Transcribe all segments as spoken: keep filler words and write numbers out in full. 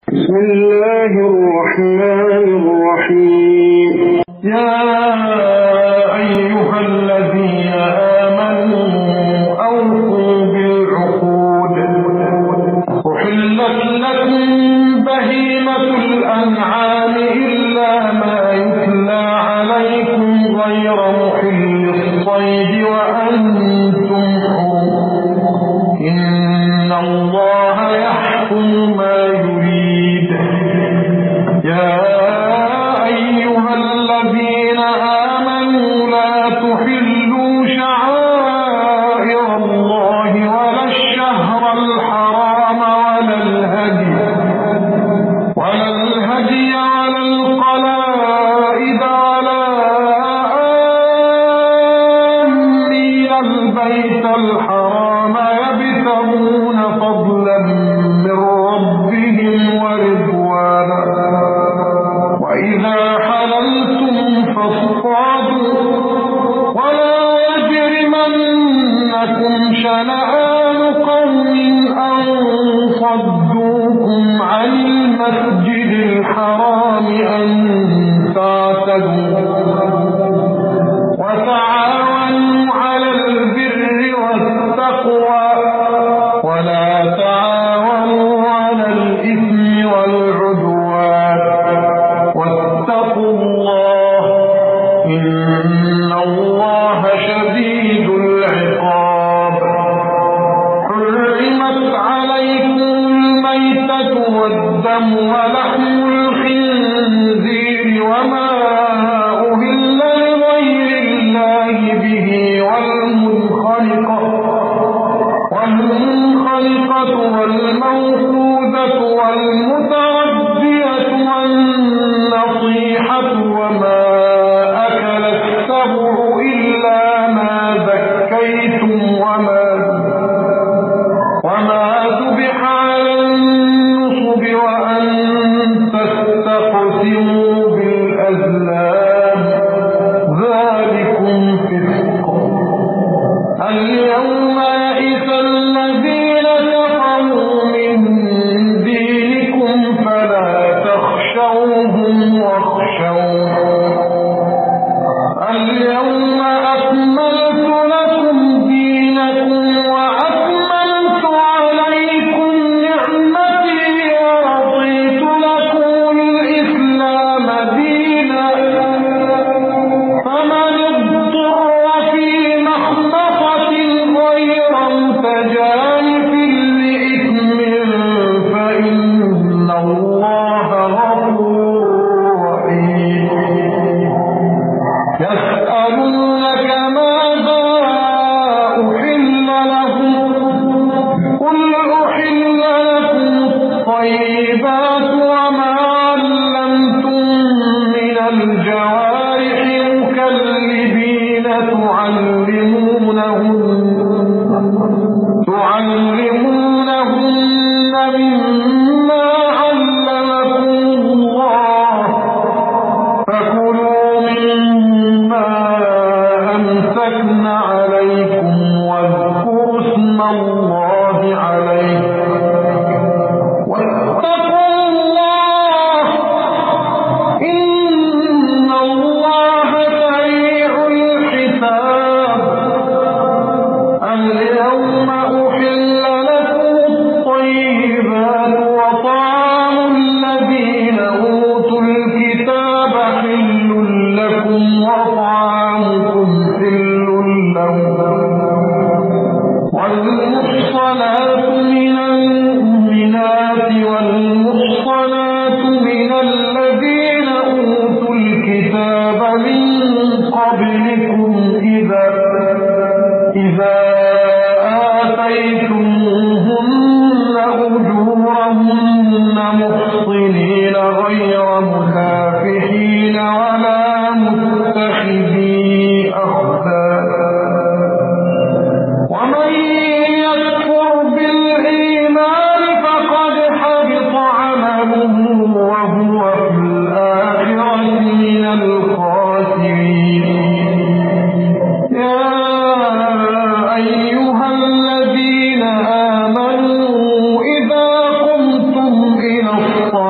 بسم الله الرحمن الرحيم. يا أيها الذين آمنوا أوفوا بالعقود أحلت لكم بهيمة الأنعام إلا ما يتلى عليكم غير محل الصيد وأنتم حرم إن الله يحكم ما يريد. يا أيها الذين آمنوا لا تحلوا شعائر الله ولا الشهر الحرام ولا الهدي ولا الهدي ولا القلائد ولا آمين البيت الحرام يبتغون فضلا من ربهم ورضوانا وإذا حللتم فاصطادوا ولا يجرمنكم شنآن قوم أن صدوكم عن المسجد الحرام أن تعتدوا وتعاونوا على البر والتقوى ولا تعاونوا على الإثم والعدوان واتقوا الله إن الله شديد العقاب. حرمت عليكم الميتة والدم ولحم الخنزير وما أهل لغير الله به والمنخنقة والمنخنقة والموقوذة والمتردية والنصيحة وما أكل السبع إلا ما ذكيتم وما وما ذبح على النصب وأن تستقسموا بالأزلام ذلكم فسق. اليوم يئس الذين كفروا من دينكم فلا تخشوهم واخشون. اليوم أكملت لكم دينكم وأكملت عليكم نعمتي ورضيت لكم الإسلام دينا فمن اضطر في مخمصة غير متجانف لإثم فإن الله غفور رحيم. يسألونك ماذا أحل لهم قل أحل لكم الطيبات وما علمتم من الجوارح مكلبين تعلمونهن تعلمونهن مما علمكم الله فكلوا مما أمسكن عليكم واذكروا اسم الله عليه واتقوا الله إن الله سريع الحساب. اليوم أحل لكم الطيبات وطعام الذين أوتوا الكتاب حل لكم وطعامكم حل لهم والمحصنات من المؤمنات والمحصنات من الذين أوتوا الكتاب من قبلكم إذا إذا آتيتموهن أجورهن محصنين غير مسافحين ولا متخذي أخدان. ومن يكفر بالإيمان فقد حبط عمله وهو في الآخرة من الخاسرين. يا أيها الذين آمنوا إذا قمتم إلى الصلاة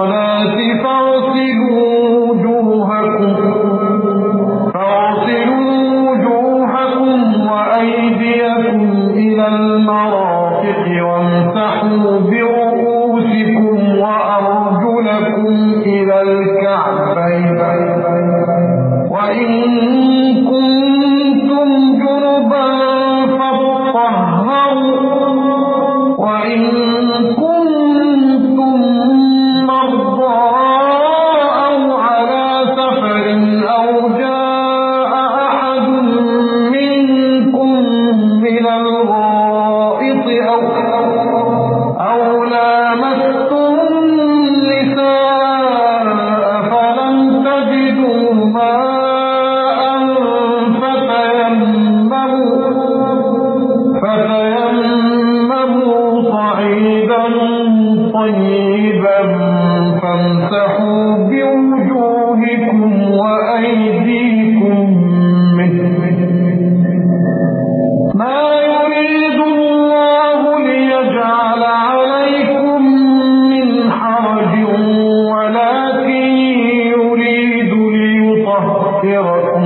فامسحوا بوجوهكم وأيديكم منه ما يريد الله ليجعل عليكم من حرج ولكن يريد ليطهركم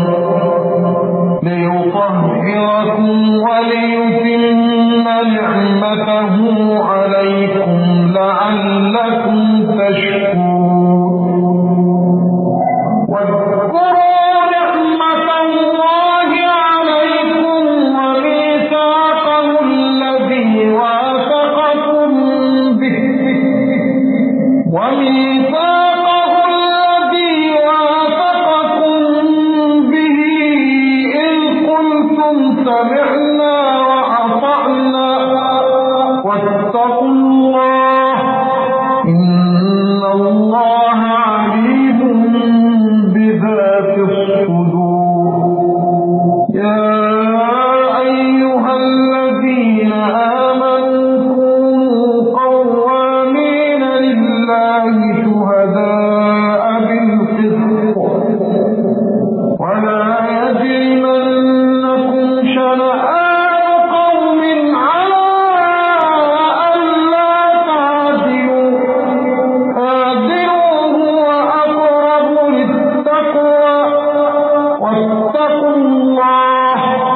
ليطهركم وليتم نعمته عليكم لعلكم تشكرون واذكروا نعمة الله عليكم وميثاقه الذي واثقكم به وميثاقه الذي واثقكم به إذ قلتم سمعنا وأطعنا واتقوا الله إن الله عليم بذات الصدور يا أيها الذين آمنوا كونوا قوامين لله شهداء بالقسط ولا يجرمنكم شنآن قوم على ألا تعدلوا اعدلوا هو أقرب للتقوى واتقوا الله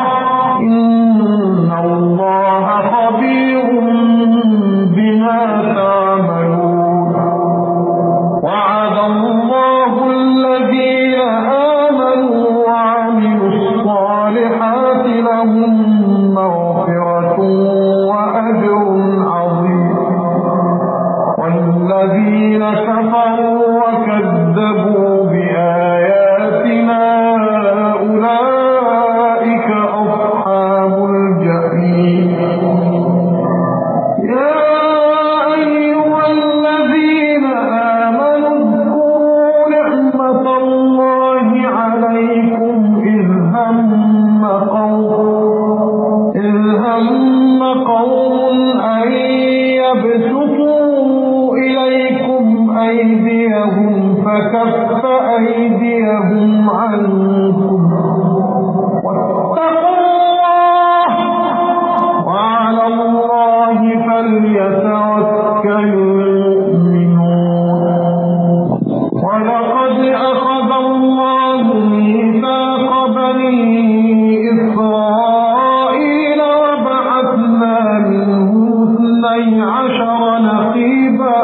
إن الله خبير بما تعملون وعد الله الذين آمنوا وعملوا الصالحات لهم مغفرة وأجر عظيم والذين كفروا وكذبوا بآياتنا أولئك أصحاب الجحيم يا أيها الذين آمنوا اذكروا نعمة الله عليكم إذ هم قوم إذ هم قوم أن يبسطوا إليكم أيديهم فكف أيديهم عنكم واتقوا الله وعلى الله فليتوكل المؤمنون ولقد أخذ الله ميثاق بني إسرائيل وبعثنا منهم اثني عشر نقيبا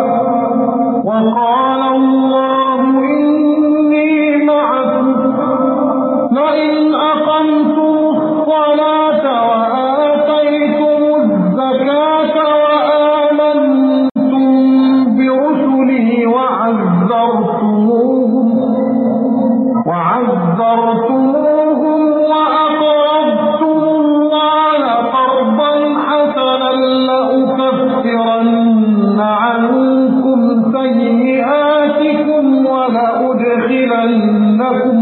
وقال الله إني معكم لئن أقمتم الصلاة وآتيتم الزكاة وآمنتم برسلي وعزرتموهم وعزرتموهم وأقرضتم الله قرضا حسنا لأكفرن عنكم سيئاتكم ولأدخلنكم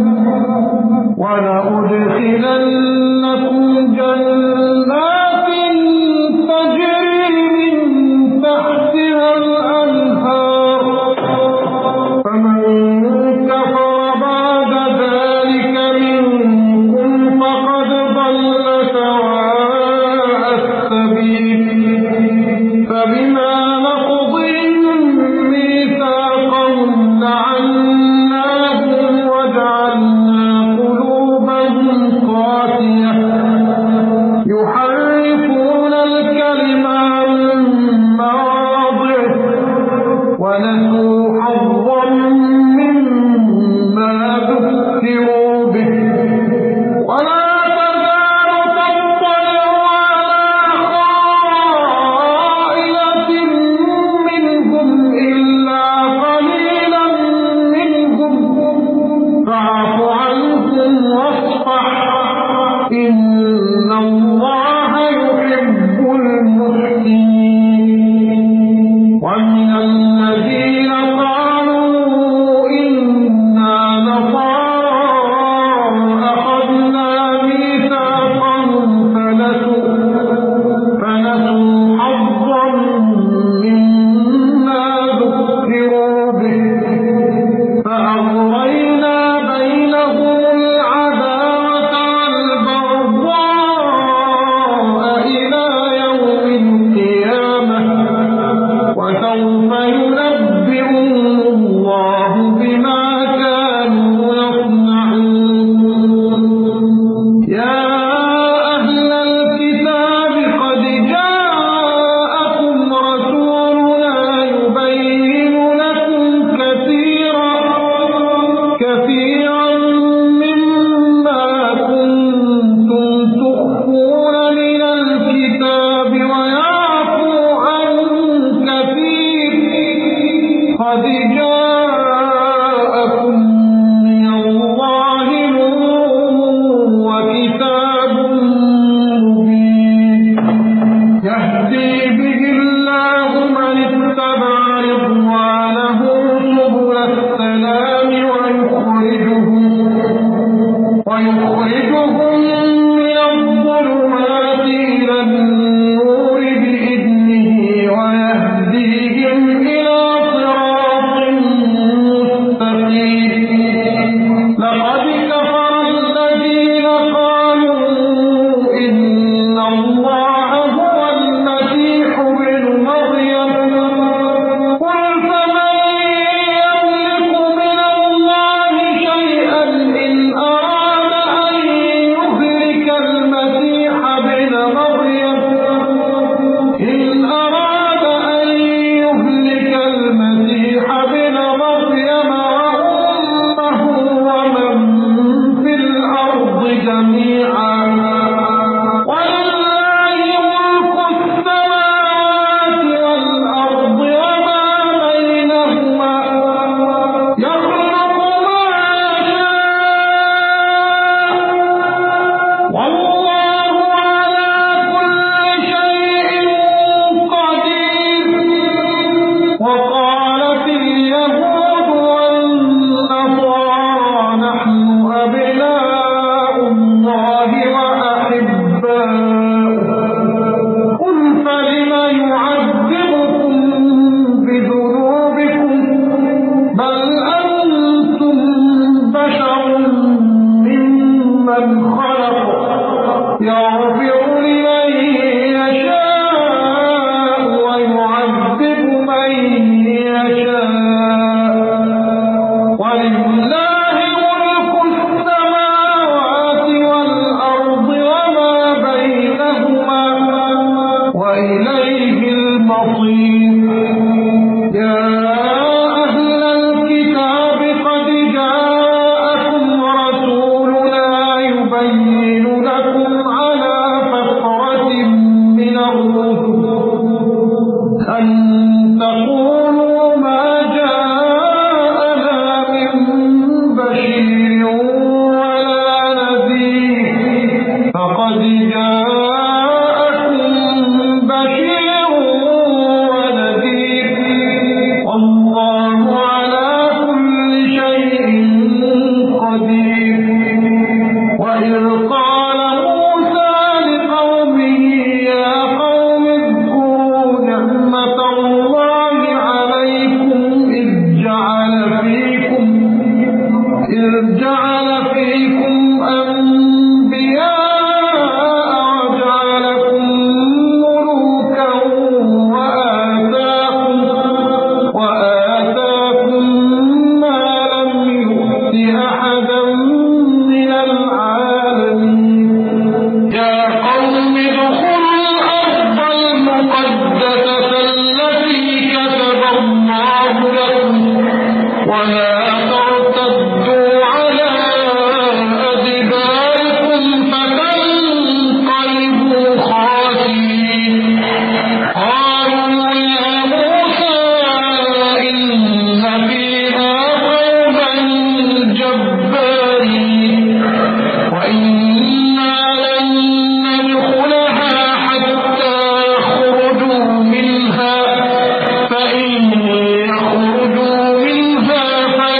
ولأدخلنكم جنات تجري من تحتها الأنهار فمن كفر بعد ذلك منكم فقد ضل سواء السبيل فبما نقضهم ميثاقهم لعناهم وجعلنا قلوبهم قاسية يحرفون الكلم عن مواضعه ونسوا حظا مما ذكروا به ولا تزال تطلع على خائنة منهم إلا قليلا منهم فاعف عنهم واصفح إن الله يحب المحسنين ومن الذين قد جاءكم من الله نور وكتاب مبين يهدي به الله من اتبع رضوانه سبل السلام ويخرجهم ويخرجهم من الظلمات إلى النور بإذنه ويهديهم إلى صراط مستقيم لقد كفر الذين قالوا إن الله هو المسيح ابن مريم قل فمن يملك من الله شيئا إن أراد أن يهلك المسيح ابن مريم إن أراد أن يهلك المسيح ابن مريم وأمه ومن في الأرض جميعا ولله ملك السماوات والأرض وما بينهما يخلق ما يشاء والله على كل شيء قدير وقالت اليهود والنصارى نحن أبناء الله وأحباؤه قل فلم يعذبكم بذنوبكم بل أنتم بشر ممن خلق يغفر لمن يشاء ويعذب من يشاء ولله ملك السماوات والأرض وما بينهما وإليه المصير يا أهل الكتاب قد جاءكم رسولنا يبين لكم على فترة من الرسل أن تقولوا ما جاءنا من بشير ولا نذير فقد جاءكم بشير ونذير والله على كل شيء قدير وإذ قال موسى لقومه يا قوم اذكروا نعمة الله عليكم إذ جعل فيكم إذ جعل فيكم أنبياء وجعلكم ملوكا وآتاكم وآتاكم ما لم يؤت أحدا من العالمين يا قوم ادخلوا الأرض المقدسة التي كتب الله لكم ولا ترتدوا على أدباركم فتنقلبوا خاسرين قالوا يا موسى إن فيها قوما جبارين وإنا لن ندخلها حتى يخرجوا منها فإن يخرجوا منها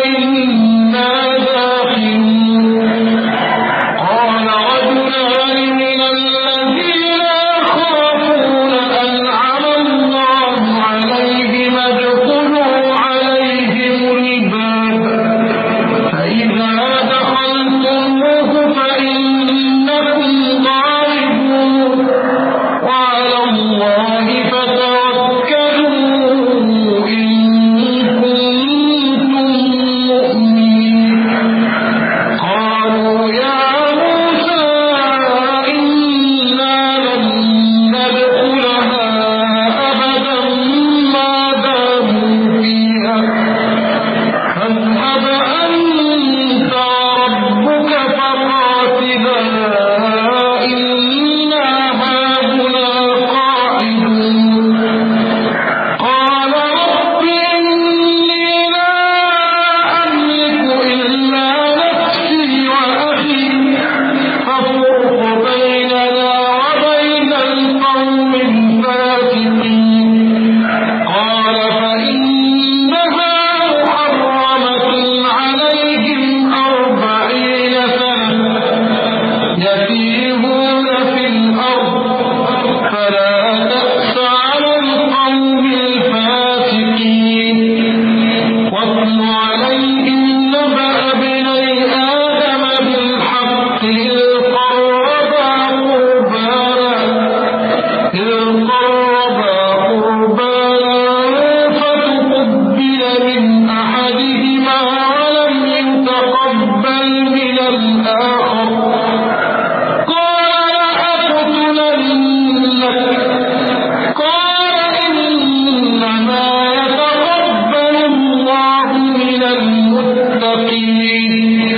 من أحدهما ولم يتقبل من الآخر قال لأقتلنك قال إنما يتقبل الله من المتقين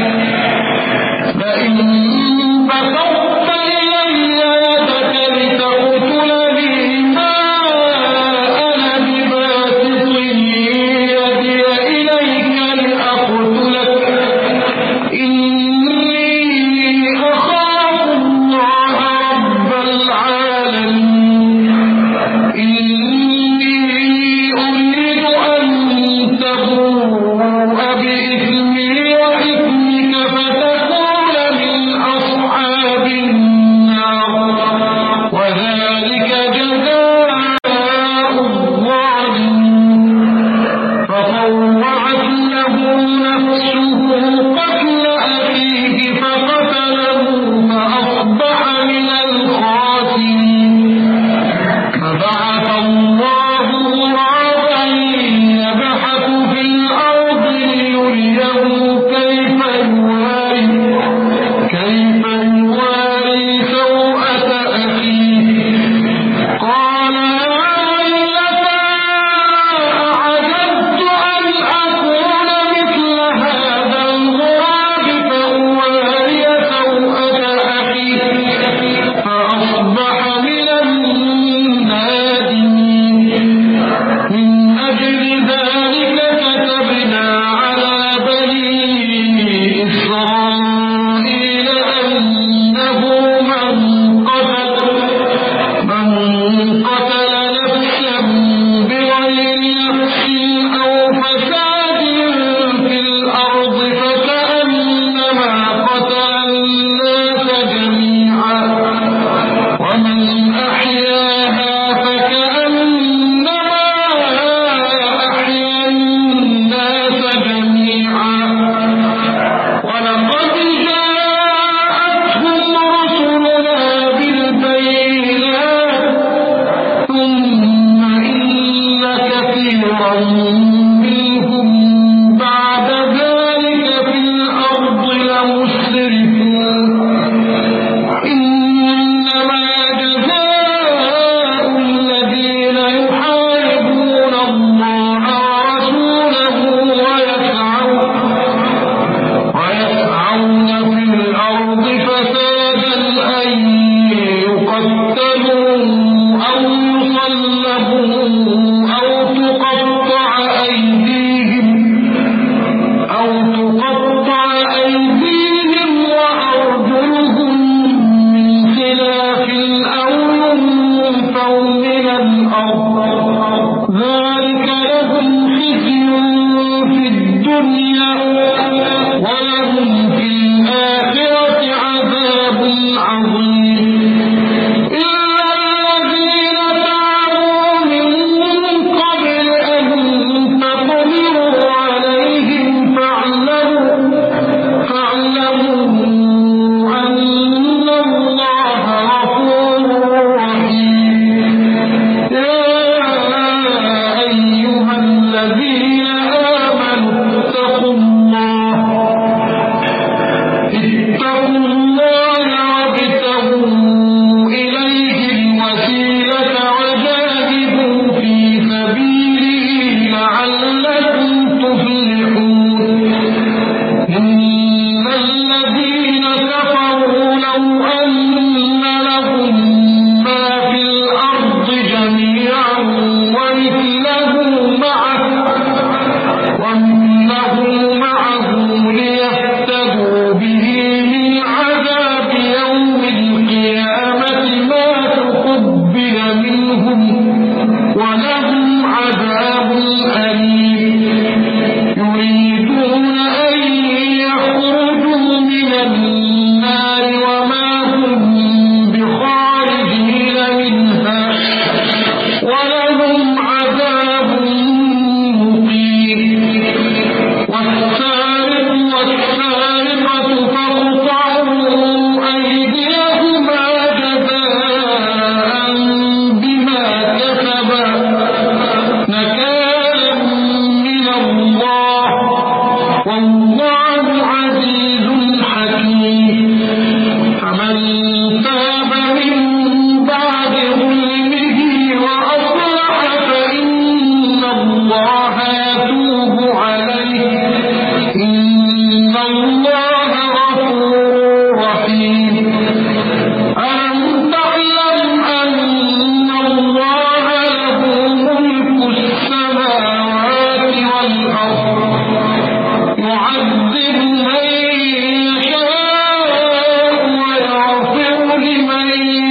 فإن بسطت إلي يدك لتقتلني ما أنا بباسط يدي إليك لأقتلك إني أخاف الله رب العالمين إني أريد أن تبوء بإثمي وإثمك فتكون من أصحاب النار وذلك جزاء الظالمين فطوعت له نفسه قتل أخيه فقتله فأصبح من الخاسرين فبعث الله غرابا يبحث في الأرض ليريه كيف يواري كيف يواري سوءة أخيه قال يا ويلتى أعجبت أن أكون مثل هذا الغراب فأواري سوءة أخي فأصبح من النادمين من أجل ذلك كتبنا على بني إسرائيل أنه من قتل من قتل نفسا بغير نفس أو فساد في الأرض فكأنما قتل الناس جميعا ومن أحياها فكأنما أحيا الناس جميعا ولقد جاءتهم رسلنا بالبينات ثم إن كثيرا منهم بعد ذلك في الأرض لمسرفون إنما جزاء الذين يحاربون الله ورسوله ويسعون ويسعون في الأرض فسادا أن يقتلوا أو يصلبوا أو تقطع أيديهم أو تقطع أيديهم وأرجلهم من خلاف أو ينفوا من الأرض ذلك لهم خزي في الدنيا ولهم في الآخرة عذاب عظيم إلا الذين تابوا من قبل أن تقدروا عليهم فاعلموا فاعلموا أن الله غفور رحيم يا أيها الذين آمنوا اتقوا الله اتقوا الله وابتغوا إليه الوسيلة وجاهدوا في سبيله لعلكم تفلحون إن الذين كفروا لو أن لهم ما في الأرض جميعا ومثله معه ومثله معه ليفتدوا به من عذاب يوم القيامة ما تقبل منهم ولهم عذاب أليم يريدون أن يخرجوا من النار وما هم بخارجين منها ولهم عذاب مقيم الله والله عزيز حكيم فمن تاب من بعد ظلمه وأصلح فإن الله يتوب عليه إن الله غفور رحيم ألم تعلم أن الله له ملك السماوات والأرض يعذب من يشاء ويغفر لمن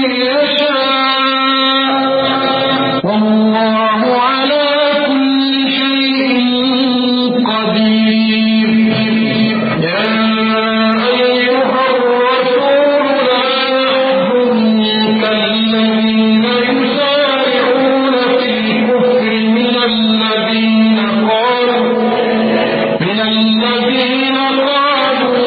يشاء والله على كل شيء قدير يا أيها الرسول لا يحزنك الذين يسارعون في الكفر من الذين قالوا من الذين قالوا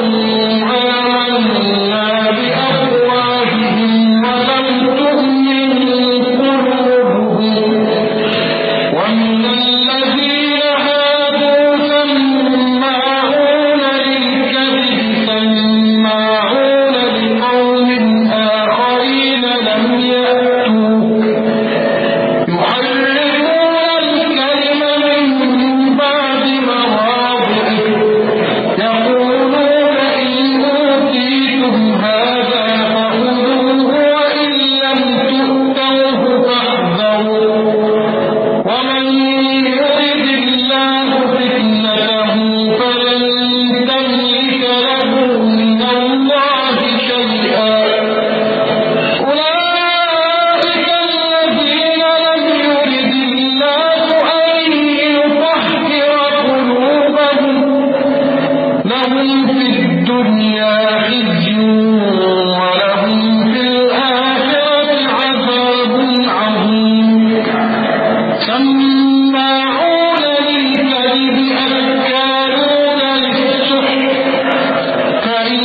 آمنا بأفواههم ولم تؤمن قلوبهم ومن الذين هادوا سماعون للكذب سماعون لقوم آخرين لم يأتوك يحرفون الكلم من بعد مواضعه يقولون إن أوتيتم هذا فخذوه وإن لم تؤتوه فاحذروا ومن يرد الله فتنته فلن تملك له من الله شيئا أولئك الذين لم يرد الله أن يطهر قلوبهم لهم في الدنيا خزي ولهم في الآخرة عذاب عظيم سماعون للكذب أكالون للسحت فإن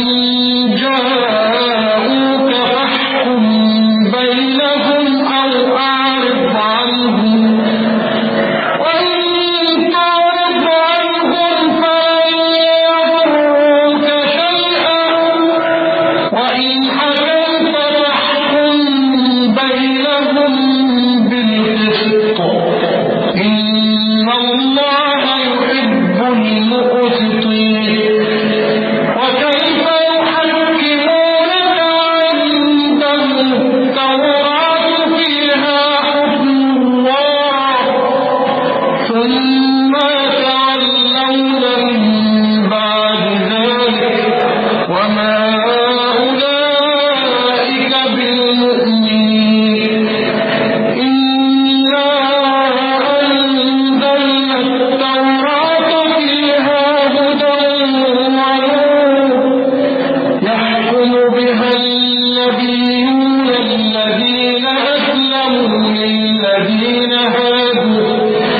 جاءوك فاحكم بينهم أو أعرض عنهم وإن تعرض عنهم فلن يضروك شيئا وإن حكمت فاحكم بينهم بالقسط إن الله يحب المقسطين وكيف يحكمونك عندهم التوراة فيها حكم الله ثم يتولون من بعد ذلك وما أولئك بالمؤمنين إنا أنزلنا التوراة فيها هدى ونور يحكم بها النبيون الذين أسلموا للذين هادوا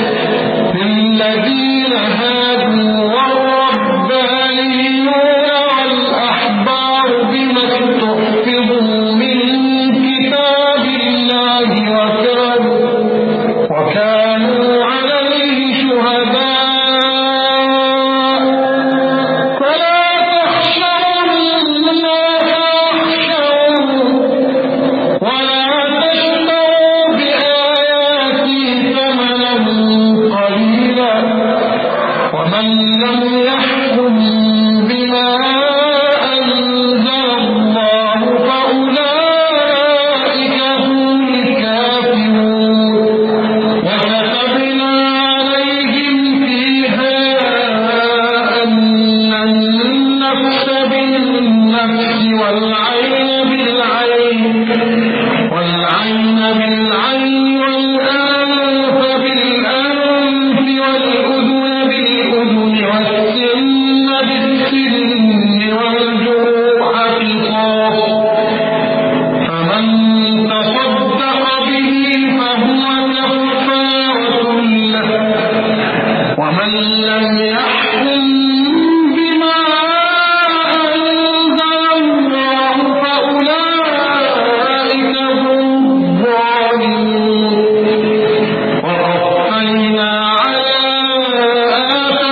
للذين هادوا والربانيون والأحبار بما استحفظوا من كتاب الله وكانوا وكانوا عليه شهداء فلا تخشوا الناس واخشون ولا تشتروا بآياتي ثمنا قليلا ومن لم يحكم بما أنزل الله فأولئك هم الكافرون وكتبنا عليهم فيها أن النفس بالنفس والعين بالعين والعين بالعين والأنف بالأنف والأذن بالأذن والسن بالسن والجروح قصاص فمن تصدق به فهو كفارة له ومن لم يحكم بما أنزل الله فأولئك هم الظالمون وقفينا على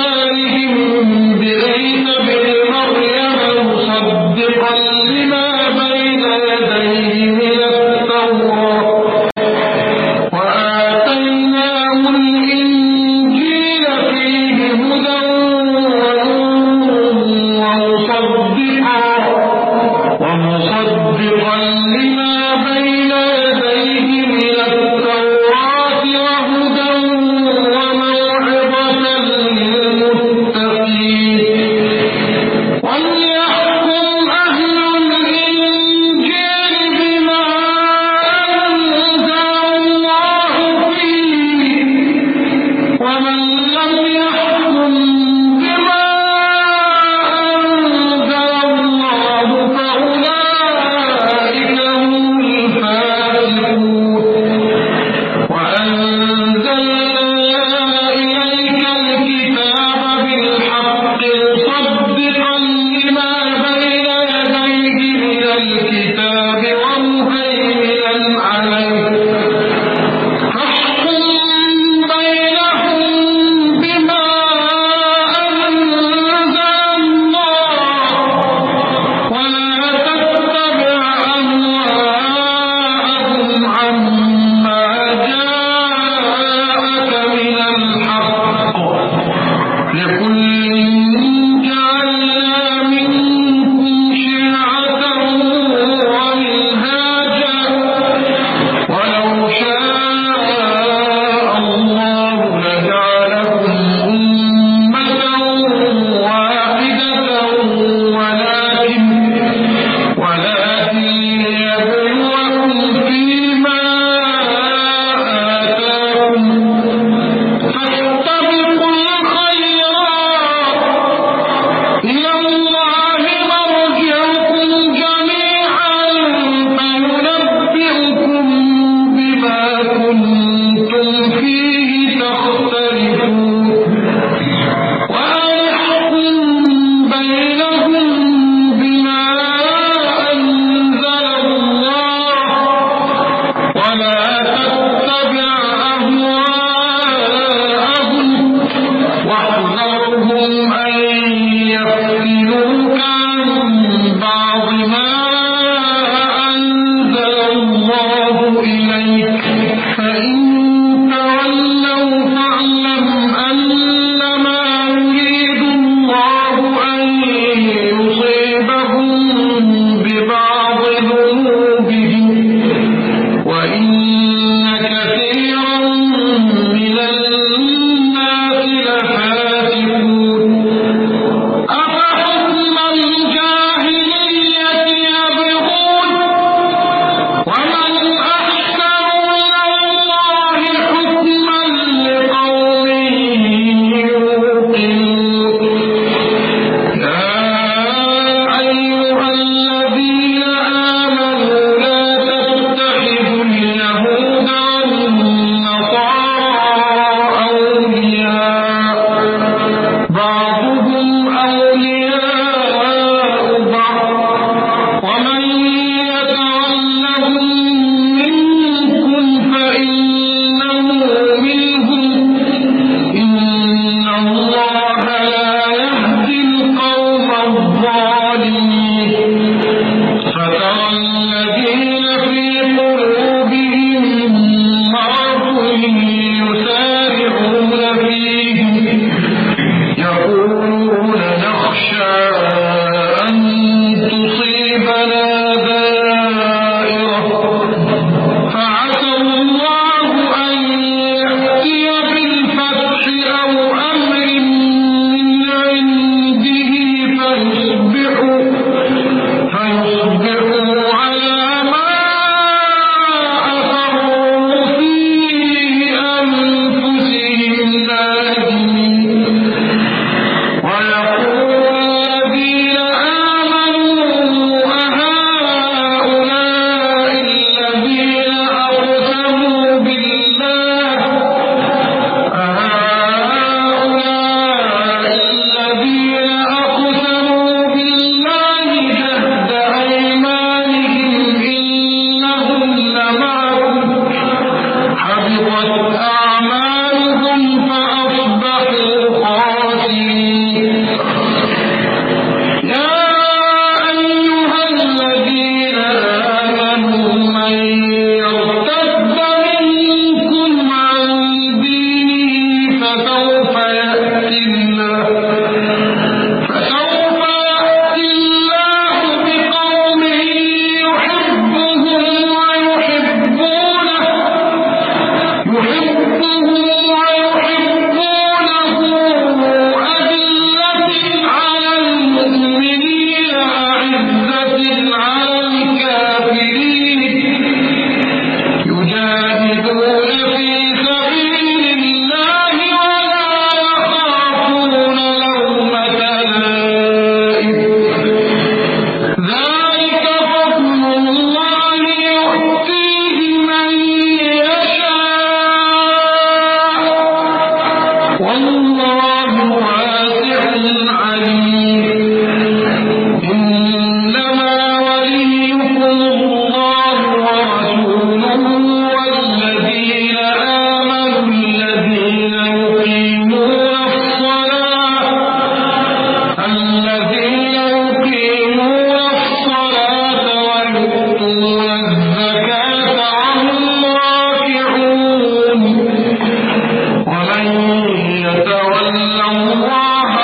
يتول الله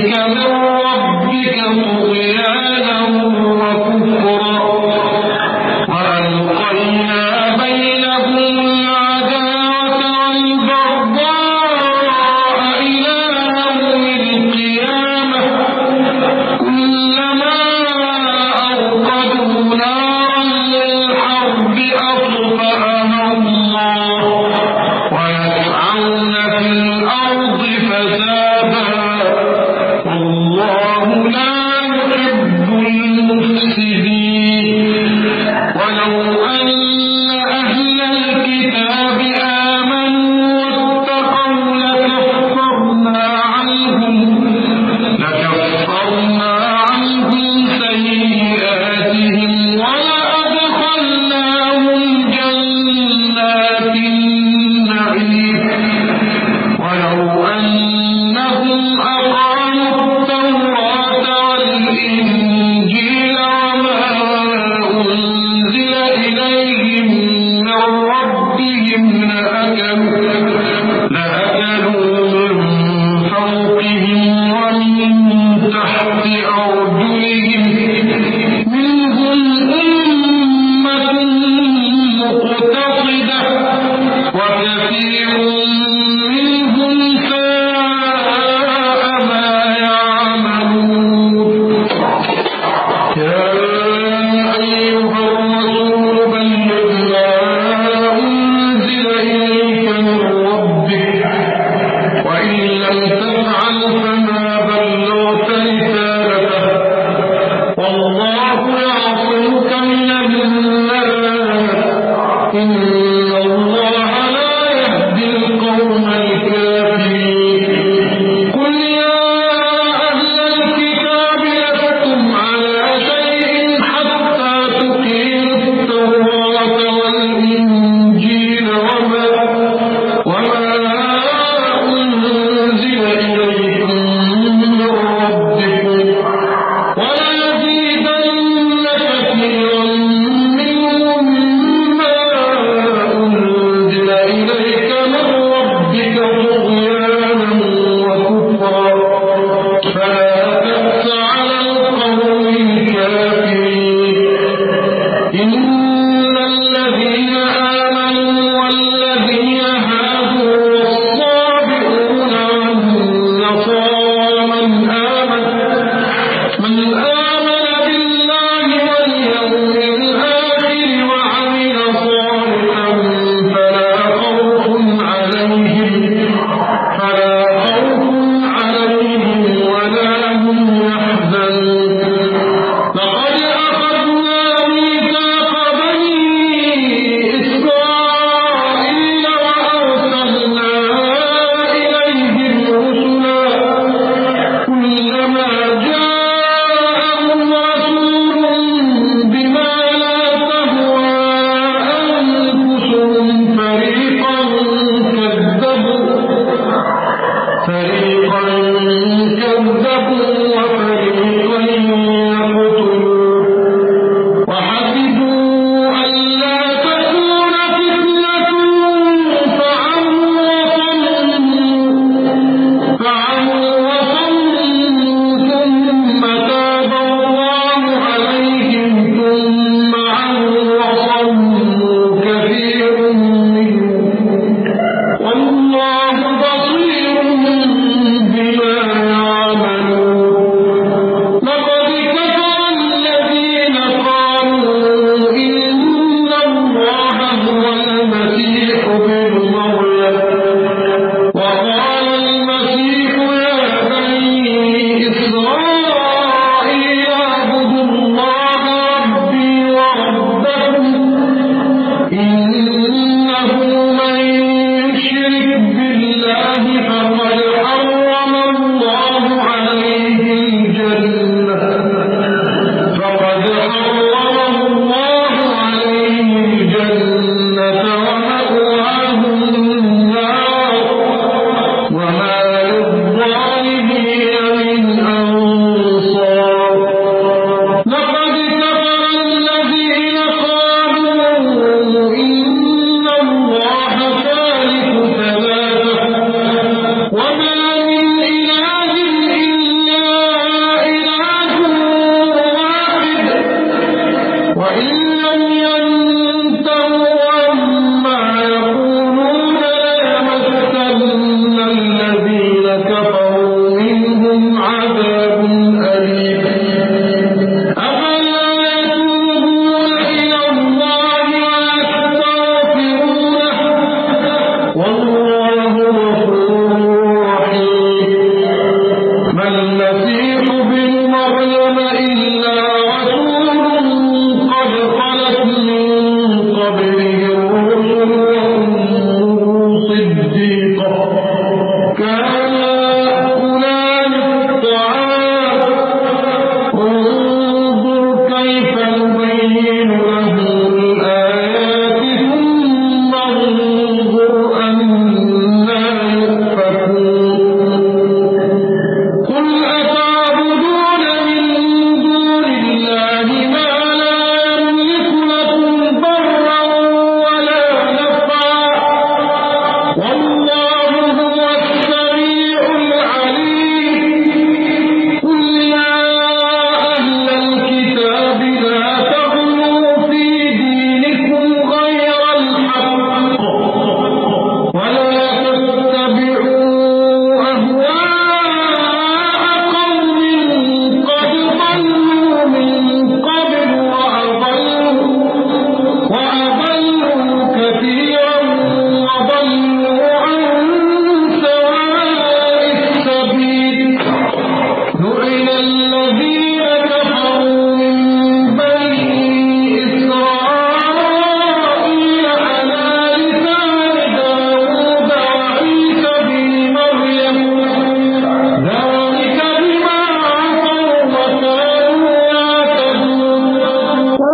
والله بصير بما يعملون عذاب أليم أفلا يتوبون إلى الله ويستغفرونه والله غفور رحيم ما المسيح ابن مريم إلا رسول قد خلت من قبله الرسل وأمه صديقة كانا يأكلان الطعام انظر كيف نبين لهم الآيات ثم انظر أنا يؤفكون قل أتعبدون من دون الله ما لا يملك لكم ضرا ولا نفعا والله هو السميع العليم قل يا أهل الكتاب لا تغلوا في دينكم غير الحق ولا تتبعوا أهواء قوم قد ضلوا من قبل وأضلوا وأضلوا كثيرا وضلوا عن سواء السبيل لعن الذين كفروا من بني إسرائيل على لسان داود وعيسى بن مريم ذلك بما عصوا وكانوا يعتدون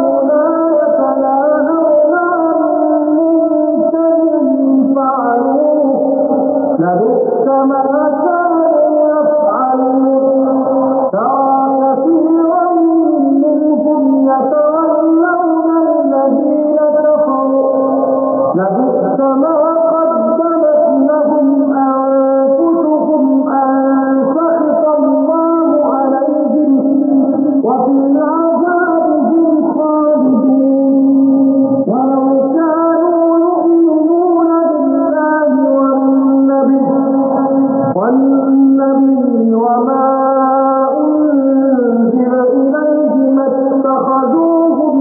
لبئس ما قدمت لهم أنفسهم أن سخط الله عليهم وفي العذاب هم خالدون ولو كانوا يؤمنون بالله والنبي والنبي وما أنزل إليه ما اتخذوهم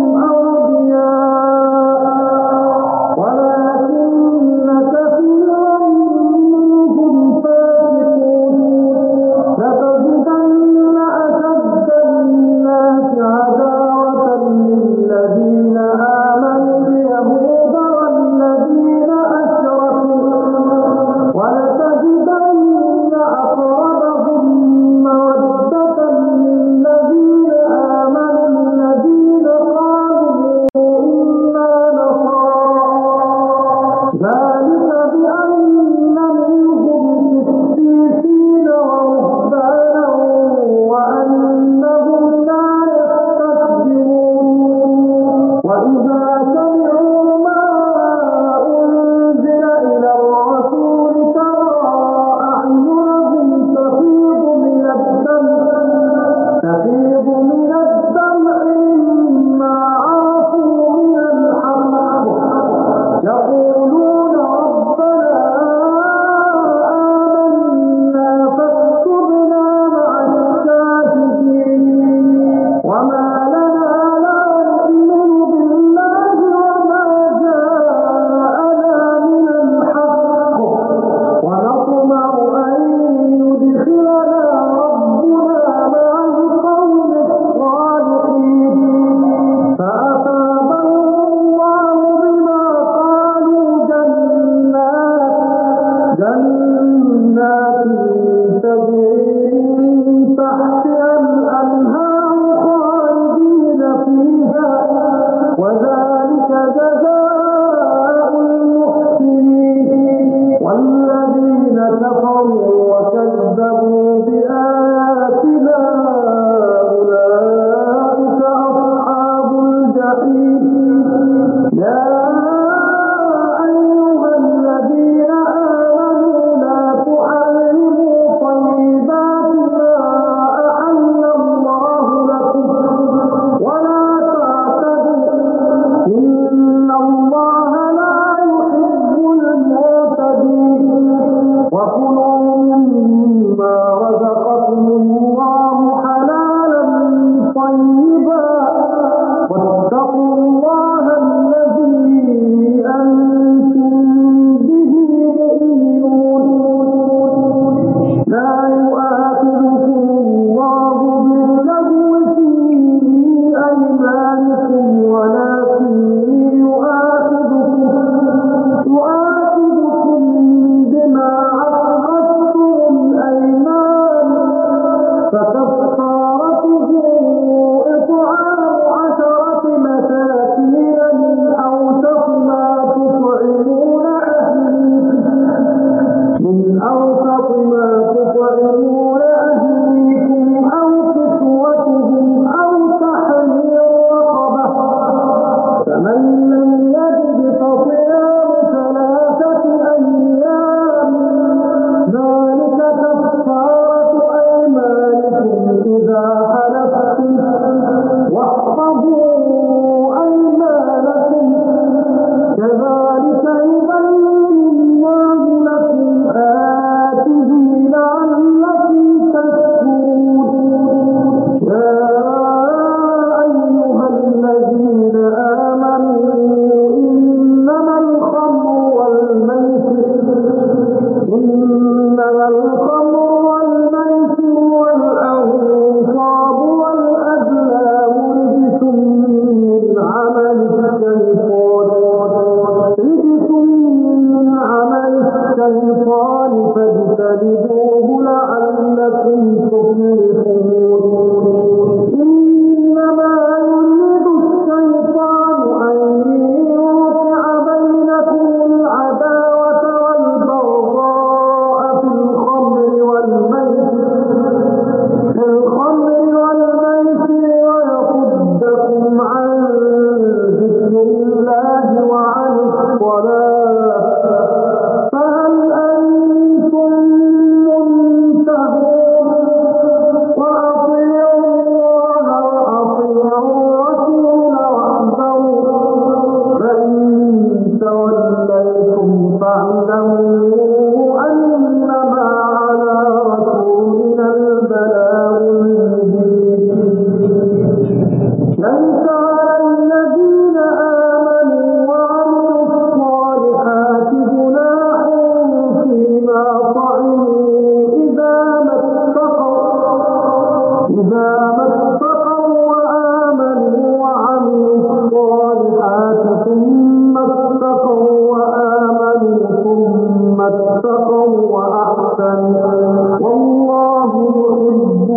أولياء ولكن كثيرا منهم فاسقون لتجدن أشد الناس عداوة للذين آمنوا اليهود والذين أشركوا ولتجدن أقربهم مودة للذين آمنوا الذين قالوا إنا نصارى ذلك بأن منهم قسيسين ورهبانا وأنهم لا يستكبرون وإذا سمعوا ما أنزل إلى الرسول ترى أعينهم تفيض من الدمع تفيض من الدمع مما عرفوا من الحق يقولون ربنا آمنا فاكتبنا مع الشاهدين وما لنا لا نؤمن بالله وما جاءنا من الحق ونطمع أن يدخلنا ربنا مع القوم فكفارته إطعام عشرة مساكين من أوسط ما تطعمون أهليكم من أوسط ما تطعمون أهليكم أو كسوتهم أو تحرير رقبة فمن لم يجد فصيام ثلاثة أيام ذلك كفارة أيمانكم إذا حلفتم واحفظوا أيمانكم كذلك يبين الله لكم آياته لعلكم تشكرون يا أيها الذين آمنوا إنما الخمر والميسر إنما الخمر والميسر والأنصاب والأزلام رجس من عمل الشيطان رجس من عمل الشيطان فاجتنبوه لعلكم تفلحون إنما يريد الشيطان أن يوقع بينكم العداوة والبغضاء في الخمر والميسر في الخمر والميسر ويصدكم عن ذكر الله وعن الصلاة فهل أنتم منتهون وأطيعوا الله وأطيعوا الرسول واحذروا فإن توليتم فاعلموا أنما على رسولنا البلاغ المبين ليس على الذين آمنوا وعملوا الصالحات جناح فيما طعموا إذا ما اتقوا إذا ما اتقوا وآمنوا وعملوا الصالحات ثم اتقوا وآمنوا ثم اتقوا وأحسنوا والله يحب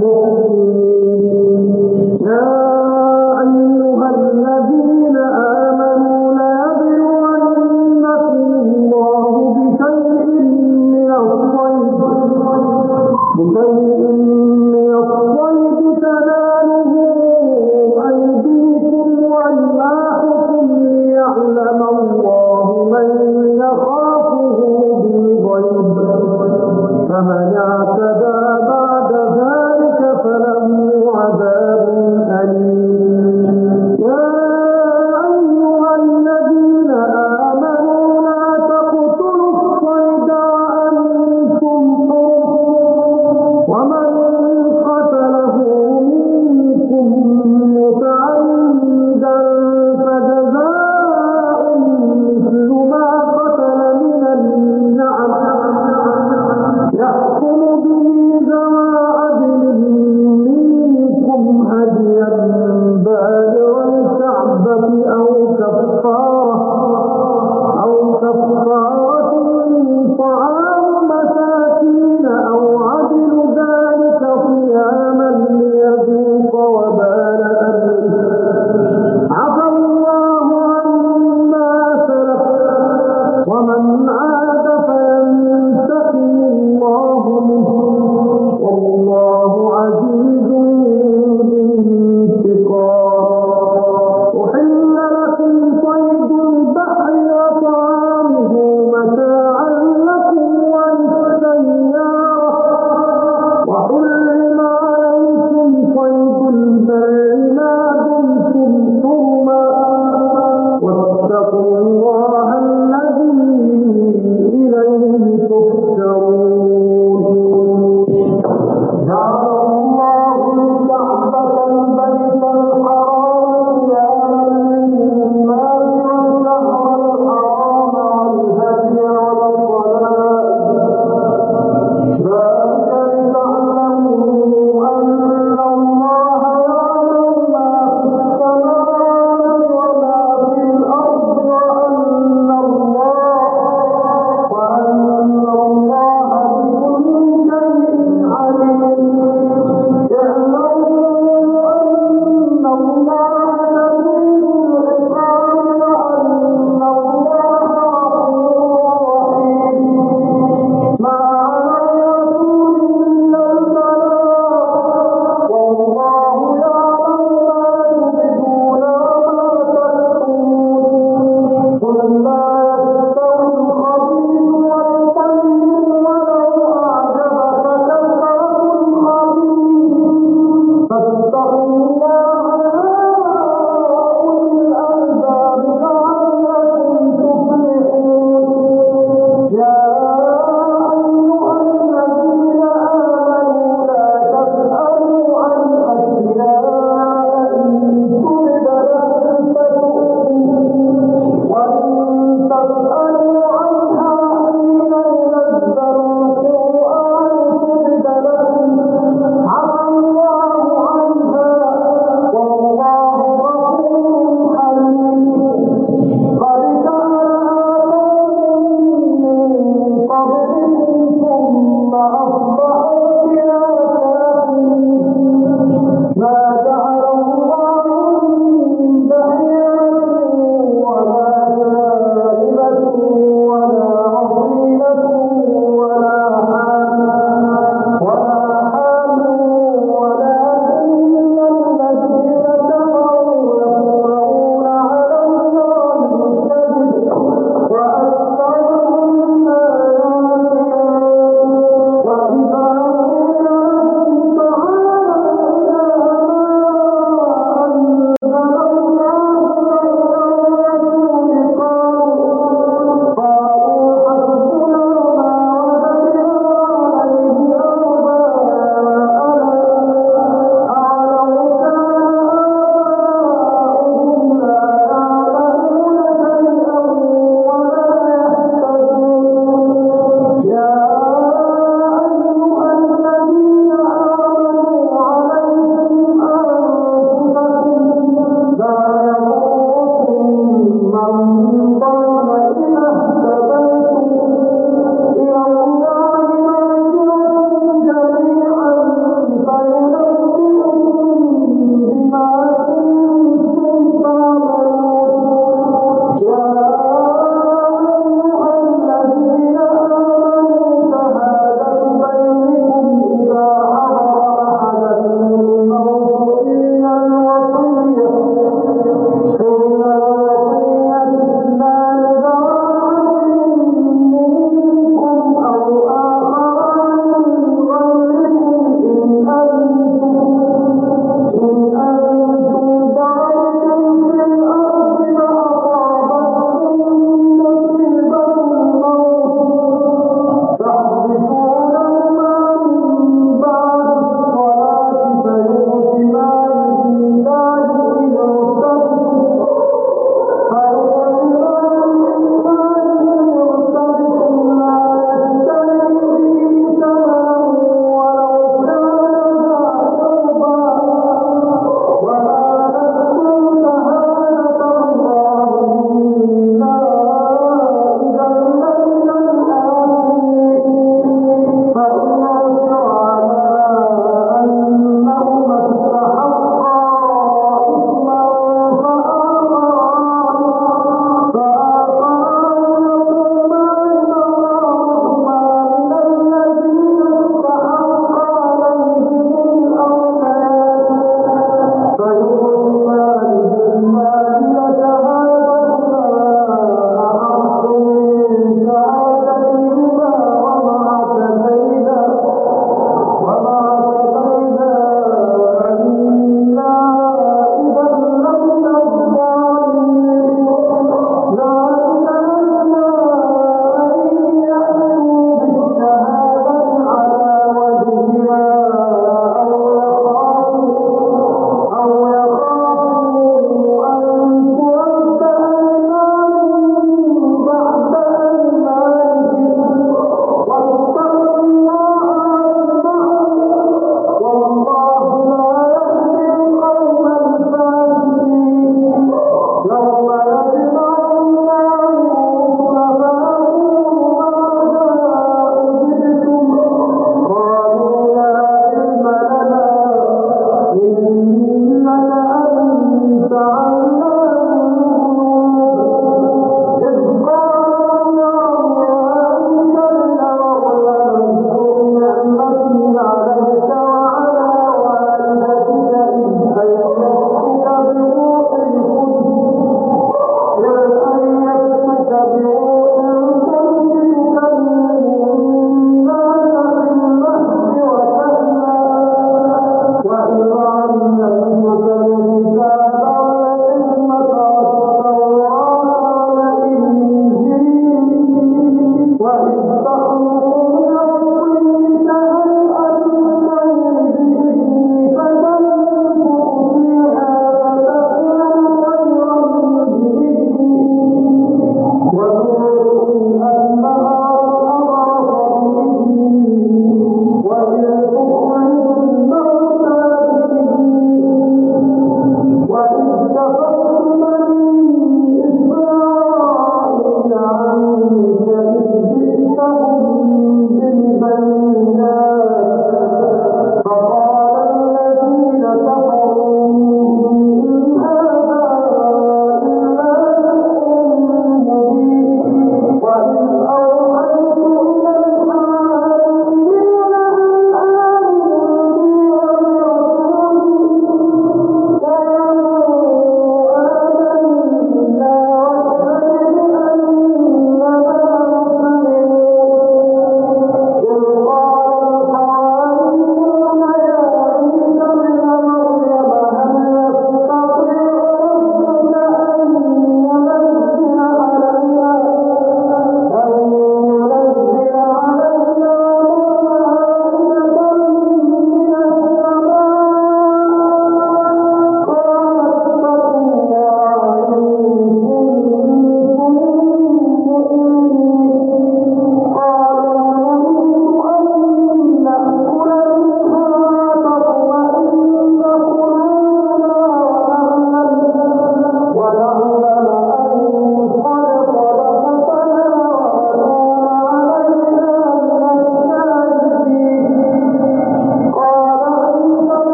المحسنين يا أيها الذين آمنوا ليبلونكم الله بشيء من الصيد بشيء من الصيد تناله